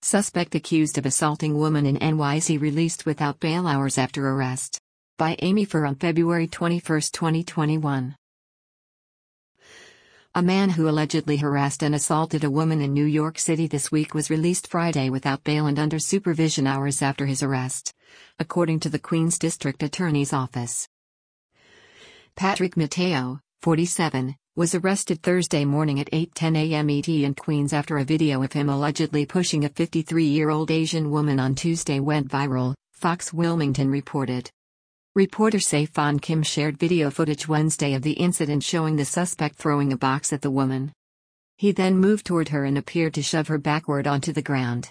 Suspect accused of assaulting woman in NYC released without bail hours after arrest. By Amy Furr on February 21, 2021. A man who allegedly harassed and assaulted a woman in New York City this week was released Friday without bail and under supervision hours after his arrest, according to the Queens District Attorney's Office. Patrick Mateo, 47, was arrested Thursday morning at 8:10 a.m. ET in Queens after a video of him allegedly pushing a 53-year-old Asian woman on Tuesday went viral, Fox Wilmington reported. Reporter Saifan Kim shared video footage Wednesday of the incident showing the suspect throwing a box at the woman. He then moved toward her and appeared to shove her backward onto the ground.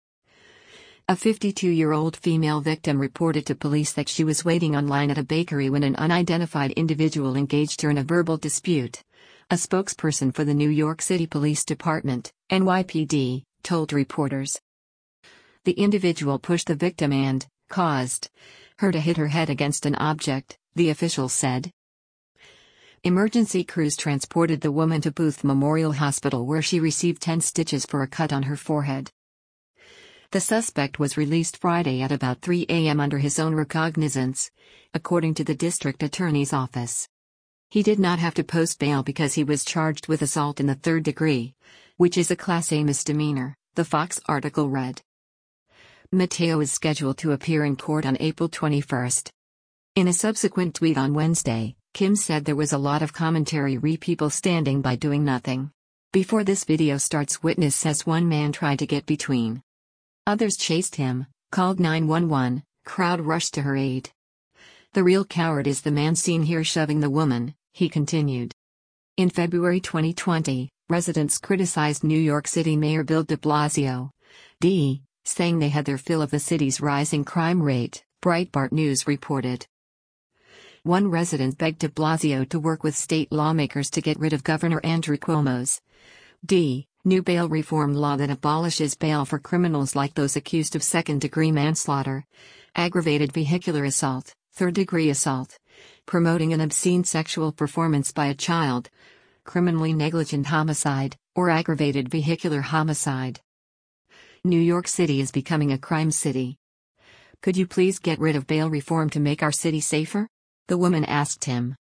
A 52-year-old female victim reported to police that she was waiting online at a bakery when an unidentified individual engaged her in a verbal dispute. A spokesperson for the New York City Police Department, NYPD, told reporters. The individual pushed the victim and caused her to hit her head against an object, the official said. Emergency crews transported the woman to Booth Memorial Hospital where she received 10 stitches for a cut on her forehead. The suspect was released Friday at about 3 a.m. under his own recognizance, according to the district attorney's office. He did not have to post bail because he was charged with assault in the third degree, which is a Class A misdemeanor, the Fox article read. Mateo is scheduled to appear in court on April 21. In a subsequent tweet on Wednesday, Kim said there was a lot of commentary re people standing by doing nothing. Before this video starts, witness says one man tried to get between. Others chased him, called 911, crowd rushed to her aid. The real coward is the man seen here shoving the woman, he continued. In February 2020, residents criticized New York City Mayor Bill de Blasio, saying they had their fill of the city's rising crime rate, Breitbart News reported. One resident begged de Blasio to work with state lawmakers to get rid of Governor Andrew Cuomo's new bail reform law that abolishes bail for criminals like those accused of second-degree manslaughter, aggravated vehicular assault, third-degree assault, promoting an obscene sexual performance by a child, criminally negligent homicide, or aggravated vehicular homicide. New York City is becoming a crime city. Could you please get rid of bail reform to make our city safer? The woman asked him.